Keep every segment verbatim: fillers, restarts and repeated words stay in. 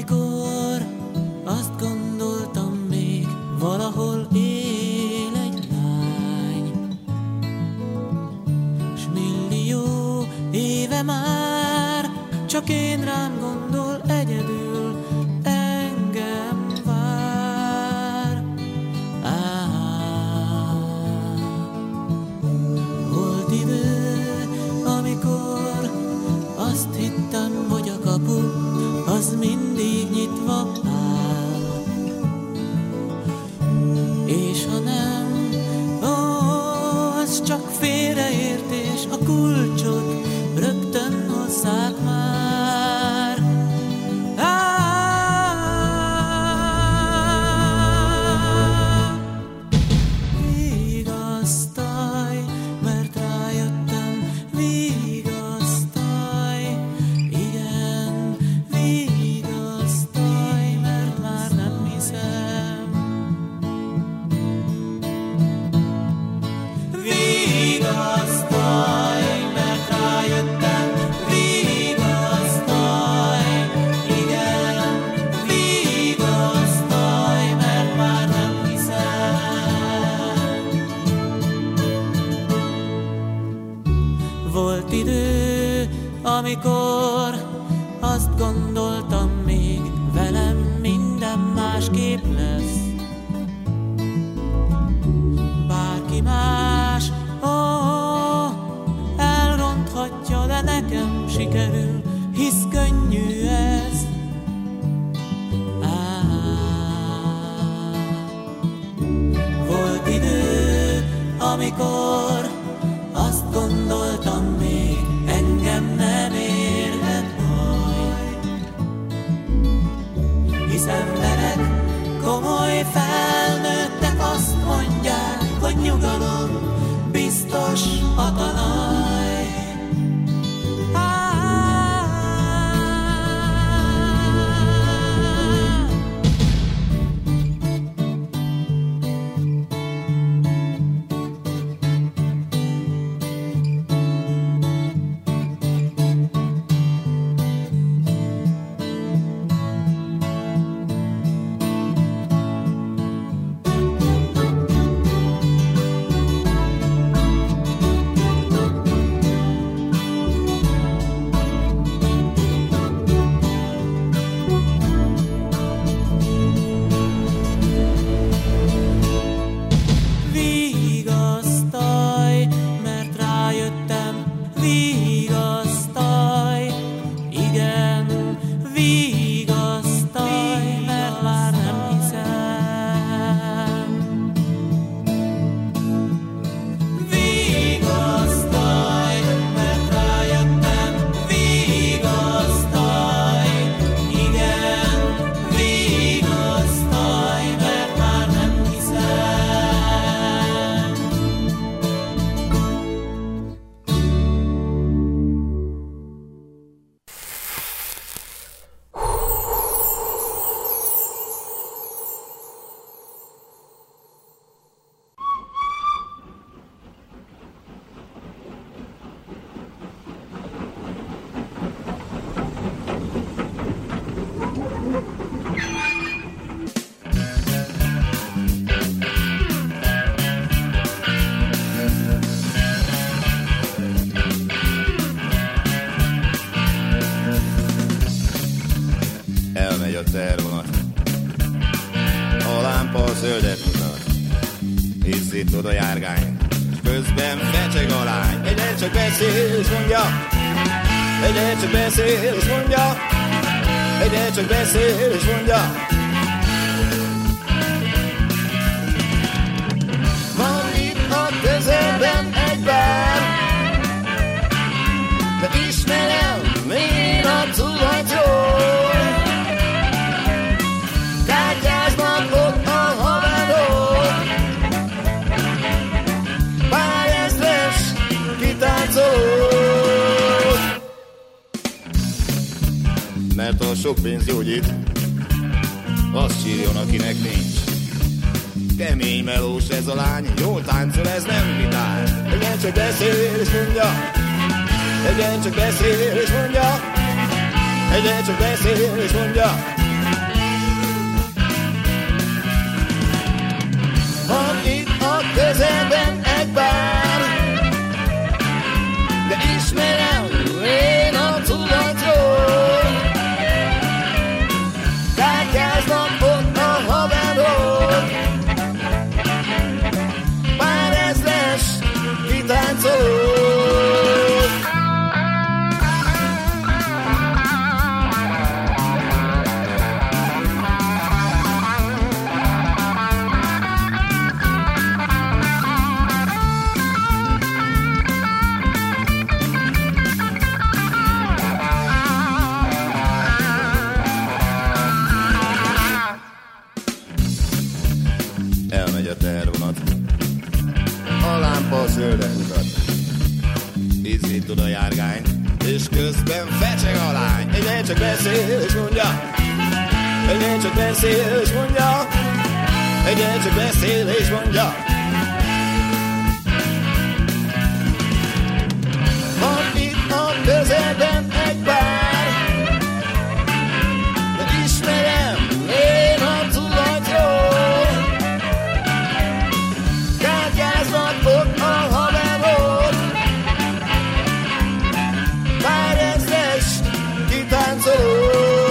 amikor azt gondoltam még, valahol él egy lány, s millió éve már csak én rám gondol, egyedül engem vár. Á, volt idő, amikor azt hittem, hogy a kapu az mindig nyitva áll, és ha nem, ó, az csak félreértés, a kulcsot rögtön hozzák már. Á, vigasztalj, mert rájöttem, vigasztalj, igen, vigasztalj, mert már nem hiszem. Vigasztalj, mert rájöttem, vigasztalj, igen, vigasztalj, mert már nem hiszem. Volt idő, amikor azt gondoltam még, velem minden másképp lesz. Bárki más, ó, elronthatja, de nekem sikerül, hisz könnyű ez. Á, volt idő, amikor azt gondoltam még, engem nem érhet baj, hisz emberek, komoly felnőttek azt mondják, hogy nyugalom biztos a talaj. Á, vigasztalj, mert rájöttem, vigasztalj, igen, vigasztalj, mert már nem hiszem. Vigasztalj, mert rájöttem, vigasztalj, igen, vigasztalj, mert már nem hiszem. Elmegy a tervonat, a lámpa a zöldet mutat, hisz itt oda járgány, közben fecseg a lány. Egyre csak beszél és mondja, egyre csak beszél és mondja, egyre csak beszél és mondja. Van itt a közelben egy bár, de ismerem én a tulajtól. Kártyáznak ott a haverok, pár ezres kitáncolók. Mert a sok pénz gyógyít, azt sírjon, akinek nincs. Kemény melós ez a lány, jól táncol, ez nem vitál. Egyen csak beszél és mondja, egyen csak beszél és mondja, egyen csak beszél és mondja. közelben egy bár, de ismerem én a tudatról. Kártyáznak ott a haverok, pár ezres kitáncolók. Elmegy a tehervonat, a lámpa zöldet mutat. Izzít a járgány, és közben fecseg a lány. Egyre csak beszél és mondja, egyre csak beszél és mondja, egyre csak beszél és mondja. Van itt a közelben egy bár, de ismerem én a tudatról. Ott a haverok, pár ezres kitáncolók.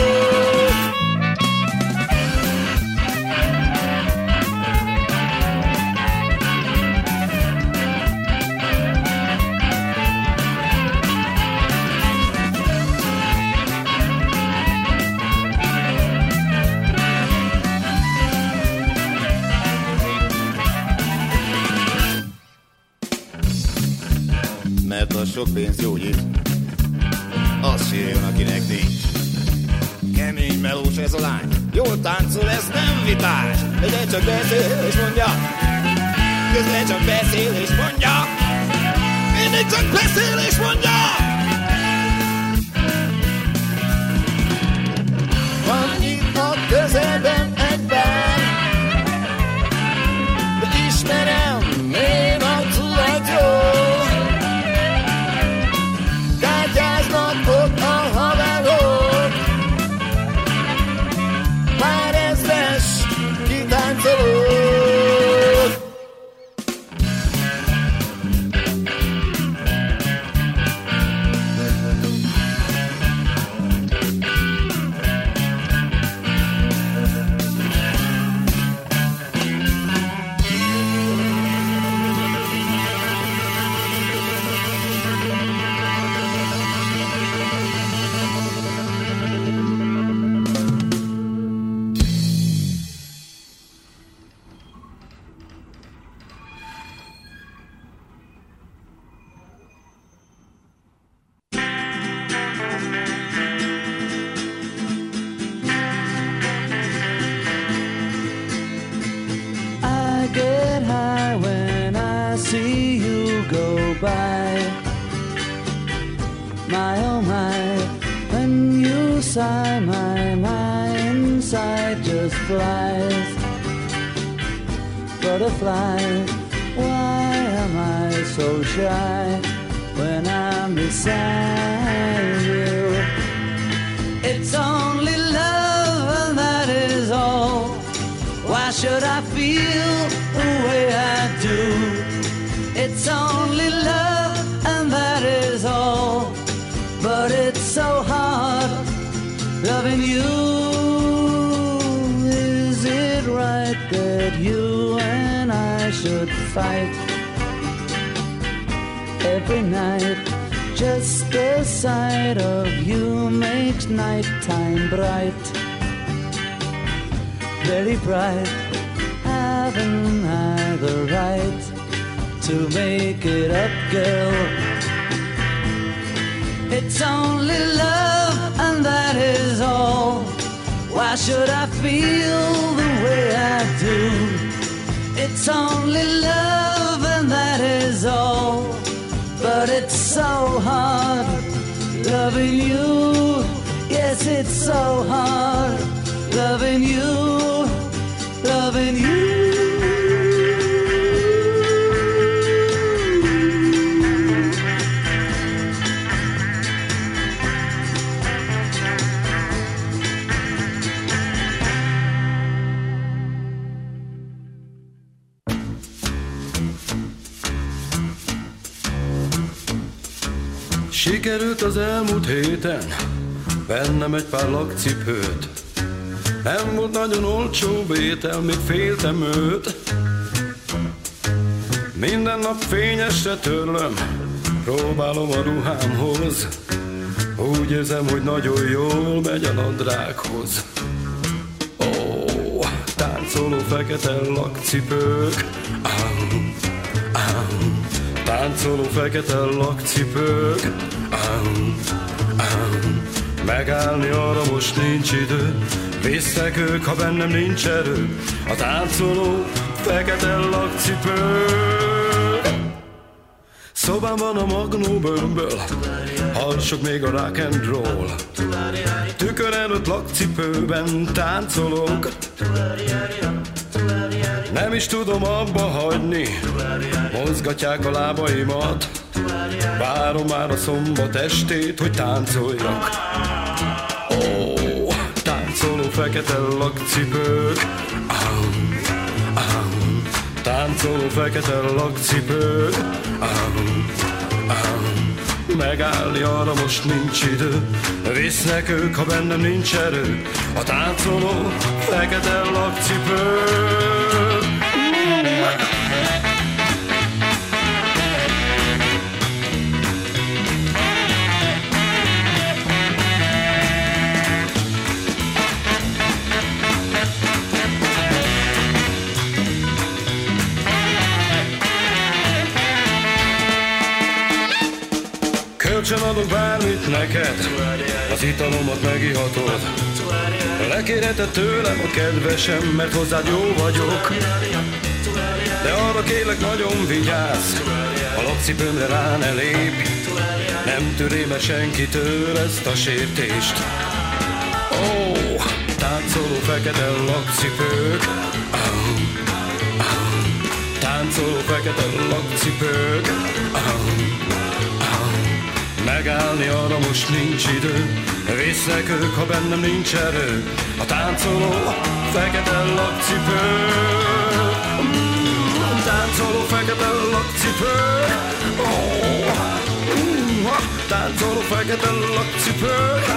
Mert a sok pénz gyógyít, az sírjon, akinek nincs. Kemény melós ez a lány, jól táncol, ez nem vitás. Egyre csak beszél és mondja, közben csak beszél és mondja, mindig csak beszél és mondja. Van itt a közelben egy bár, de ismerem én a tudatról. Ott a haverok, pár ezres kitáncolók. My oh my, when you sigh, my my inside just flies. Butterfly, why am I so shy when I'm beside you? It's only love and that is all. Why should I feel the way I do? It's only love and that is all. But it's so hard loving you. Is it right that you and I should fight every night? Just the sight of you makes nighttime bright, very bright. Haven't I the right to make it up, girl? It's only love and that is all. Why should I feel the way I do? It's only love and that is all. But it's so hard loving you. Yes, it's so hard loving you, loving you. Sikerült az elmúlt héten vennem egy pár lakcipőt. Nem volt nagyon olcsó vétel, még féltem őt. Minden nap fényesre törlöm, próbálom a ruhámhoz. Úgy érzem, hogy nagyon jól megy a nadrághoz. Ó, táncoló fekete lakcipők, áh, áh. Táncoló fekete lakcipők, áh, áh. Megállni arra most nincs idő, visznek ők, ha bennem nincs erő. A táncoló fekete lakcipők. Szobámban a Magnó bőrből hallsok még a rock and roll. Tükör előtt lakcipőben táncolok. Nem is tudom abba hagyni, mozgatják a lábaimat. Várom már a szombat estét, hogy táncoljak. Ó, táncoló fekete lakcipők, áh, áh. Táncoló fekete lakcipők, áh, áh. Megállni arra most nincs idő, visznek ők, ha bennem nincs erő. A táncoló fekete lakcipők. Kölcsön adok bármit neked, az italomat megihatod. Lekérheted tőlem a kedvesem, mert hozzád jó vagyok. De arra kérlek, nagyon vigyázz, a lakcipőmre rá ne lépj. Nem törém el senkitől ezt a sértést. Ó, táncoló fekete lakcipők, áh, áh. Táncoló fekete lakcipők, áh. Megállni arra most nincs idő, visznek ők, ha bennem nincs erő. A táncoló fekete lakcipők, mm, táncoló fekete lakcipők, oh, mm, táncoló fekete lakcipők,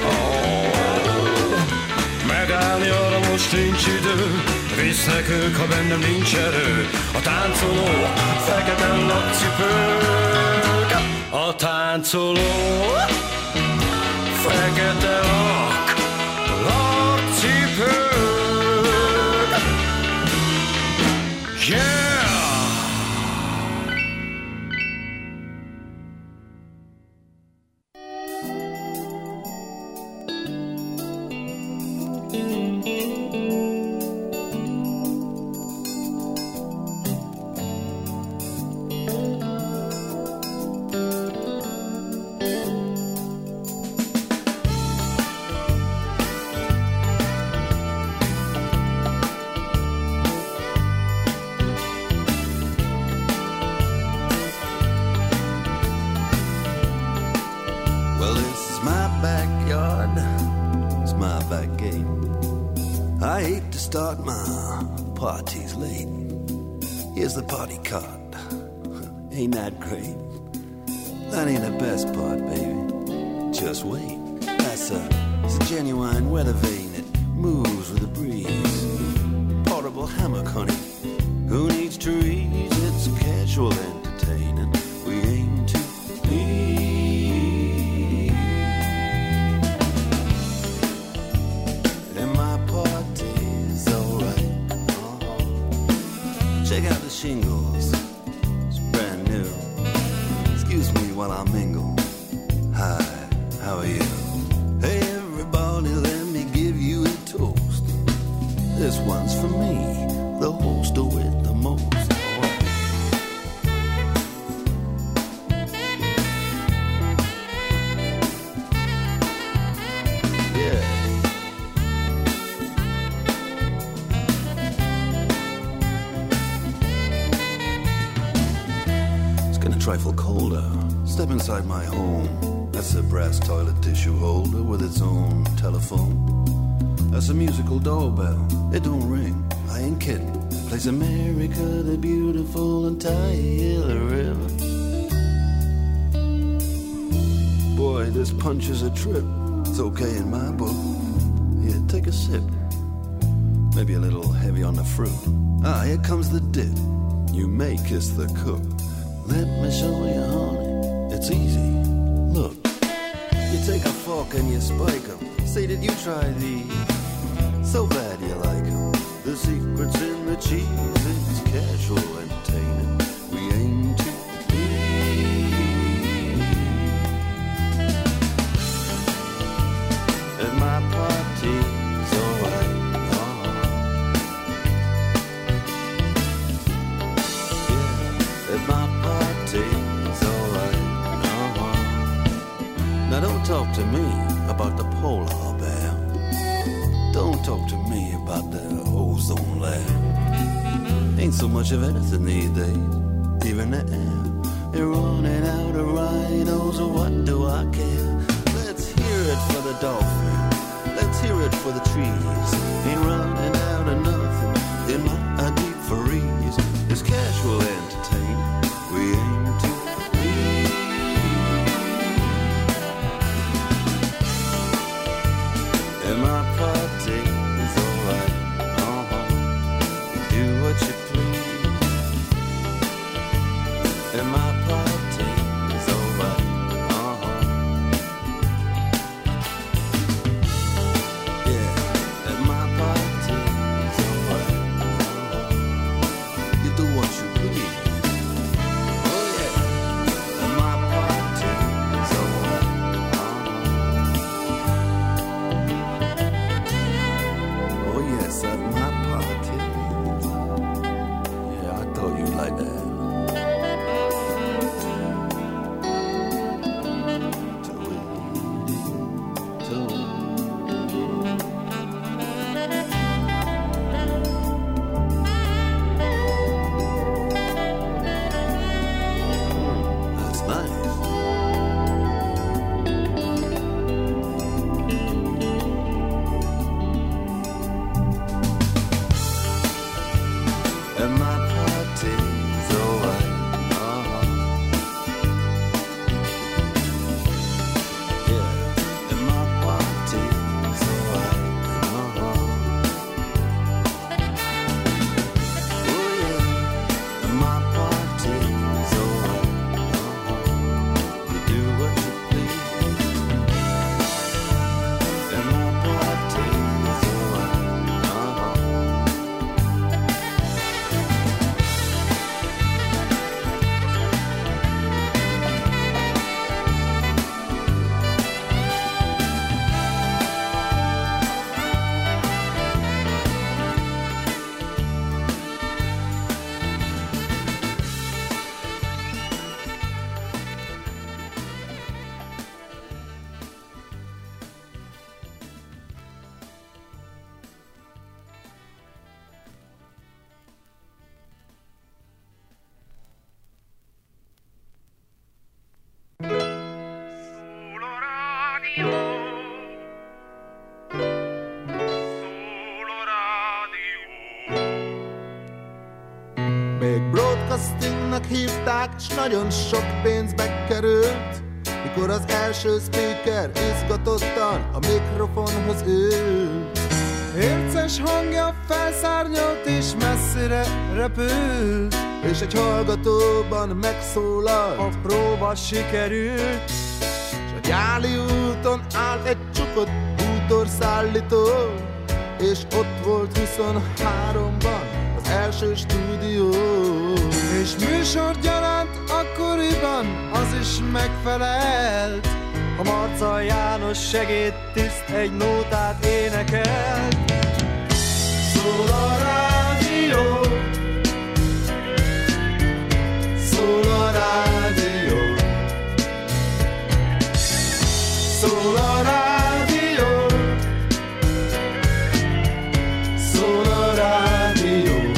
oh. Megállni arra most nincs idő, visznek ők, ha bennem nincs erő. A táncoló fekete lakcipők. A táncoló fekete lak, lakcipők. Yeah! Start my party's late. Here's the party card. Ain't that great? That ain't the best part, baby. Just wait. That's a, it's a genuine weather vane that moves with the breeze. Portable hammock, honey. Who needs trees? It's casual entertaining. We aim to please. And my party's alright. Uh-huh. Check out the shingles. It's brand new. Excuse me while I mingle. Hi, how are you? Hey everybody, let me give you a toast. This one's for me, the host with the most. Yeah. It's getting a trifle colder. Step inside my home. That's a brass toilet tissue holder with its own telephone. That's a musical doorbell. It don't ring. I ain't kidding. Plays America the Beautiful and Tyler River. this punch is a trip. It's okay in my book. Here, take a sip. Maybe a little heavy on the fruit. Ah, here comes the dip. You may kiss the cook. Let me show you, honey. It's easy. Look. You take a fork and you spike them. Say, did you try these? So bad you like them. The secret's in the cheese. It's casual entertaining. We aim to please. At my party's alright. Uh-huh. Yeah, at my party's alright. Uh-huh. Now don't talk to me about the polar bear. Don't talk to me about the ozone layer. Ain't so much of anything these days, even the air. They're running out of rhinos, so what do I care? Let's hear it for the dolphin. Let's hear it for the trees. Ain't running out of nothing in my deep freeze. It's casual entertainment. We aim to please. And my party is alright. Uh-huh. Do what you please. And my party is alright. Uh-huh. Yeah. And my party is alright. Uh-huh. You do what you please. Oh yeah. And my party is alright. Uh-huh. Oh yes, at my party. Yeah, I thought you'd like that. That's nice. And my party's alright. Uh-huh. Yeah. And my party's alright. Uh-huh. Oh yeah. And my party's alright. Uh-huh. You do what you please. And my party's alright. Uh-huh. Még broadcastingnak hívták, s nagyon sok pénzbe került, mikor az első speaker izgatottan a mikrofonhoz ült. Érces hangja felszárnyalt és messzire repült, és egy hallgatóban megszólalt, a próba sikerült. S a Gyáli úton áll egy csukott bútorszállító, és ott volt huszonháromban az első stúdió. És műsorgyaránt akkoriban az is megfelelt, a Marca János segédtiszt egy nótát énekelt. Szól a rádió, szól a rádió, szól a rádió, szól a rádió.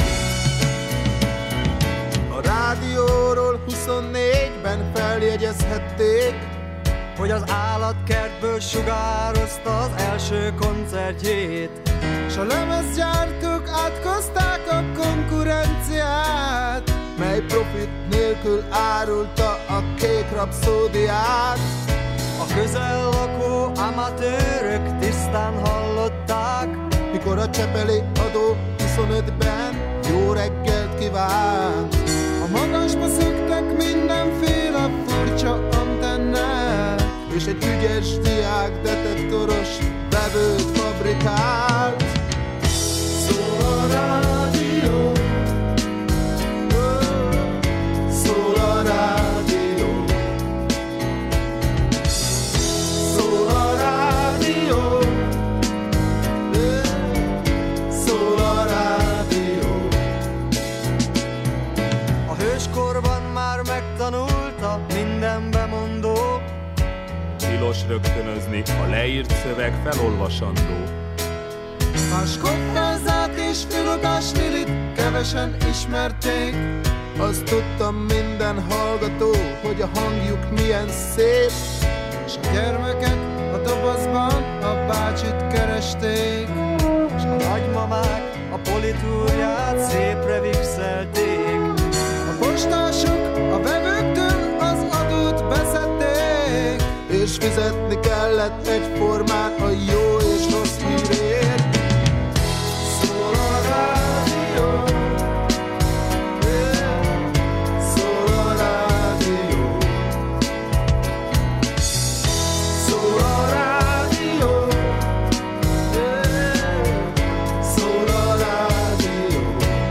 A rádióról huszonnégyben feljegyezhették, hogy az állatkertből sugározta az első koncertjét, s a lemezgyártók átkozták a konkurenciát, mely profit nélkül árulta a Kék Rapszódiát. A közel lakó amatőrök tisztán hallották, mikor a Csepeli adó huszonötben jó reggelt kívánt. a magasba szöktek mindenféle furcsa antennák, és egy ügyes diák detektoros vevőt fabrikált. Szól a rádió, szól a rádió, szól a rádió, szól a rádió. a hőskorban már megtanulta minden bemondó, tilos rögtönözni, a leírt szöveg felolvasandó. más koppázát és filogás stilit kevesen ismerték. Azt tudtam minden hallgató, hogy a hangjuk milyen szép, És a gyermekek a dobozban a bácsit keresték, és a nagymamák a politúrját szépre vixelték. A postások a vevőktől az adót beszedték, és fizetni kellett egyformán a jó és rossz hírért. Szól a rádió, szól a rádió, szól a rádió, szól a rádió.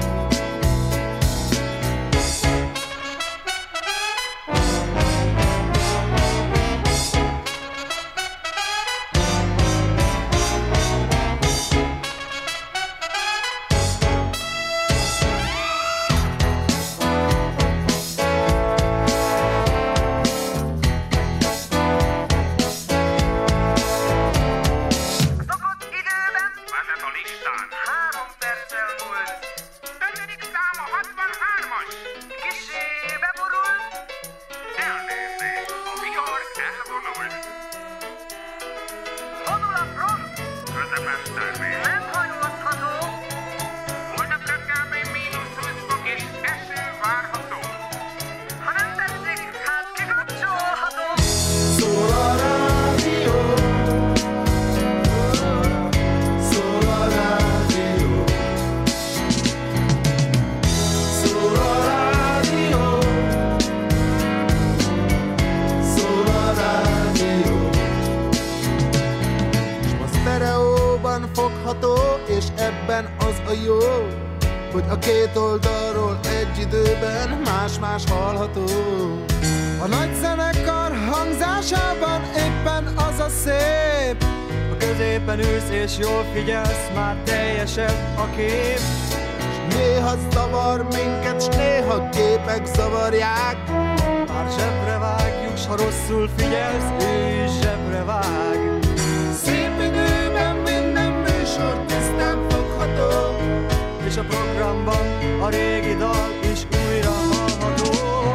Hogy a két oldalról egy időben más-más hallható. A nagy zenekar hangzásában éppen az a szép, a középen ülsz és jól figyelsz, már teljesebb a kép. S néha zavar minket, s néha képek zavarják. Már zsebre vágjuk, s ha rosszul figyelsz, ő is zsebre vág. Szép időben minden műsor tisztán fogható, és a programban a régi dal is újra hallható.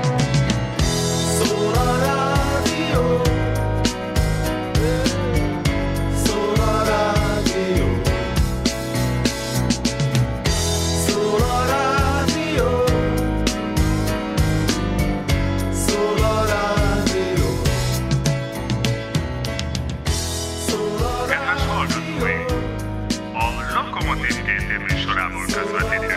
Szól a rádió, szól a rádió, szól a rádió, szól a rádió, szól a rádió. Kedves hallgatói! A Lokomotív Kété műsorából közvetítünk.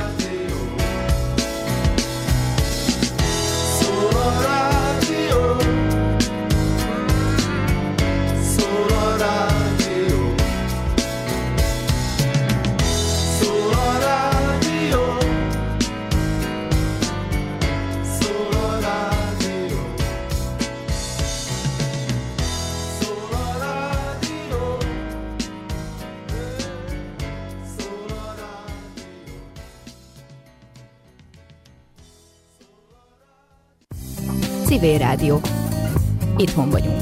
Szól a rádió, szól a rádió, szól a rádió, szól a rádió, szól a rádió, szól a rádió. Civil Rádió. Itthon vagyunk.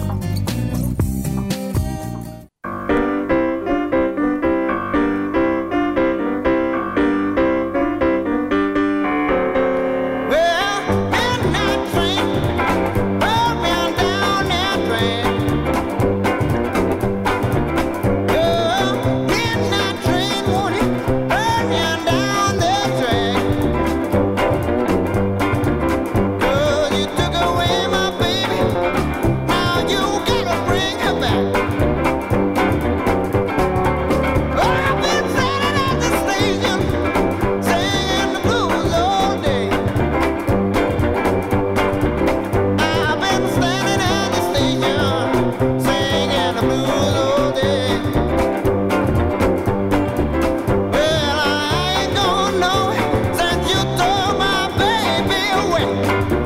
You Thank you.